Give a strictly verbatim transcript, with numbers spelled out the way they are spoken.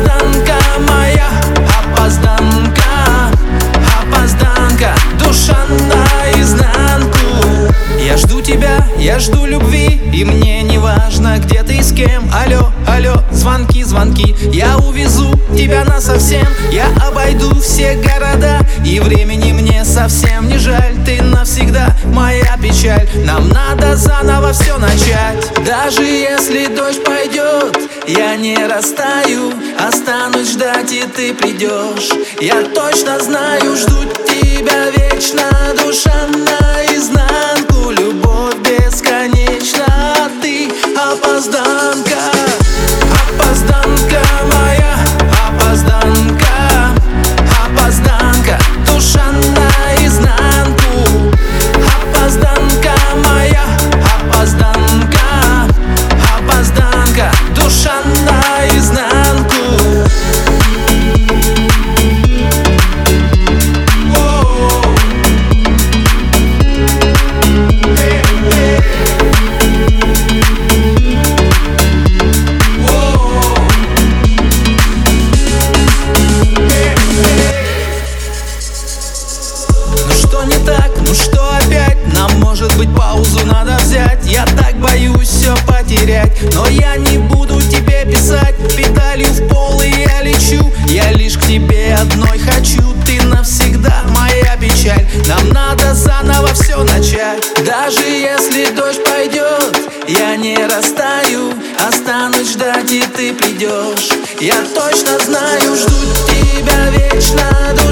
Опозданка моя, опозданка, опозданка, душа наизнанку. Я жду тебя, я жду любви, и мне не важно, где ты и с кем. Алло, алло, звонки, звонки, я увезу тебя насовсем. Я обойду все города, и времени мне совсем не жаль. Ты навсегда моя печаль, нам надо заново все начать. Даже если дождь пойдет, я не растаю, останусь ждать, и ты придешь. Я точно знаю, жду тебя вечно, душа наизнанку, любовь бесконечна, а ты опозданка. Опозданка моя, опозданка, опозданка, душа наизнанку. Опозданка моя, опозданка, опозданка, душа наизнанку. Ну что опять? Нам, может быть, паузу надо взять. Я так боюсь все потерять, но я не буду тебе писать. Педалью в пол и я лечу, я лишь к тебе одной хочу. Ты навсегда моя печаль, нам надо заново все начать. Даже если дождь пойдет, я не растаю, останусь ждать, и ты придешь. Я точно знаю, жду тебя вечно.